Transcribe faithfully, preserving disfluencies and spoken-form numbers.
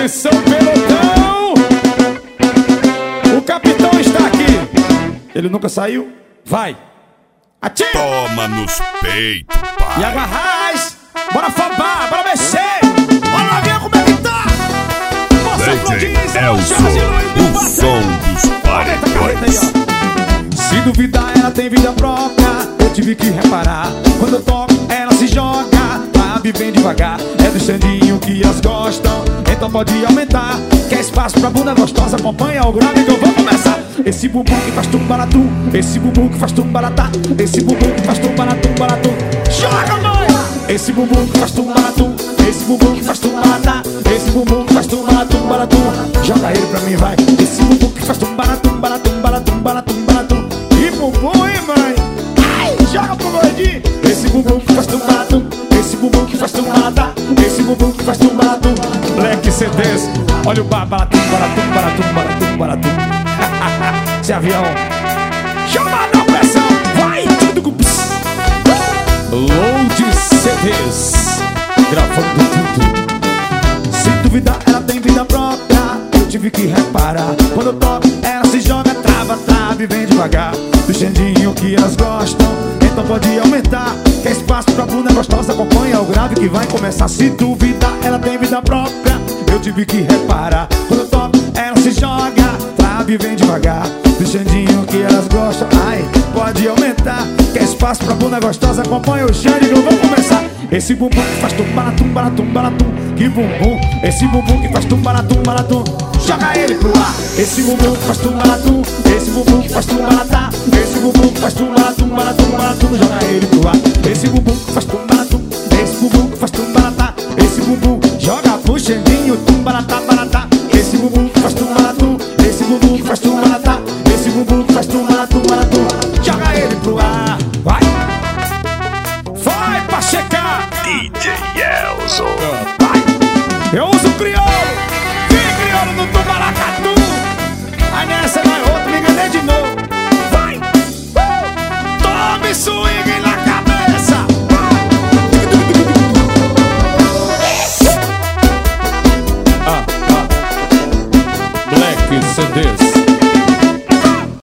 Atenção, pelotão! O capitão está aqui. Ele nunca saiu? Vai! Atira! Toma nos peitos, pai. E água raiz! Bora fabar, bora mexer! Bora lá ver como é que tá! Nossa, D J Elson, o som dos paredões. Se duvidar, ela tem vida própria. Eu tive que reparar. Quando eu toco, ela se joga. Sabe, bem devagar. É do Xandinho que elas gostam. Então pode aumentar. Quer espaço pra bunda gostosa? Acompanha o grave que eu vou começar. Esse bumbum que faz tumbaratu. Esse bumbum que faz tumbaratá. Esse bumbum que faz tumbaratu, baratu. Joga, mãe! Esse bumbum que faz tumbaratu. Esse bumbum que faz tumbaratá. Esse bumbum que faz tumbaratu, baratu. Joga ele pra mim, vai. Esse bumbum que faz tumbaratu, baratu, baratu, baratu, baratu. Que bumbum, hein, mãe? Ai, joga pro gordinho. Esse bumbum que faz tumbaratu. Esse bumbum que faz tumbaratá. Esse bumbum que faz tumbaratu. Black C Ds. Olha o babaratum, baratum, baratum, baratum, baratum. Esse avião chama na pressão. Vai, tudo com Load C Ds. Gravando tudo. Se duvidar, ela tem vida própria. Eu tive que reparar. Quando eu toco, ela se joga, trava, trava e vem devagar. Do Xandinho que elas gostam. Então pode aumentar. Quer espaço pra bunda gostosa? Acompanha o grave que vai começar. Se duvidar, ela tem vida própria. Eu tive que reparar. Quando eu toco, ela se joga, trava e vem devagar. Do Xandinho que elas gostam. Ai, pode aumentar. Quer espaço pra bunda gostosa? Acompanha o Xande que eu vou começar. Esse bumbum que faz tumbaratum, baratum, baratum. Que bumbum. Esse bumbum que faz tumbaratum, baratum. Joga ele pro ar. Esse bumbum que faz tumbaratum. Esse bumbum que faz tumbaratá. Esse bumbum que faz tumbaratum, baratum, baratum. Joga ele pro ar. Esse bumbum que faz tumbaratum. Esse bumbum que faz tumbaratá. Esse bumbum joga pro Xandinho, tumbaratá, baratá. Esse bumbum que faz tumbaratum. Esse bumbum que faz tumbaratá. Esse bumbum que faz tumbaratum, baratum. Joga ele pro ar. Vai. Vai pra checar. D J Elson. Vai. Eu uso o crioulo. Vem crioulo no tumbaracatu. Aí nessa vai outro, me enganei de novo. Vai. Uh. Tome swing na cabeça. Ah, ah. Black C Ds.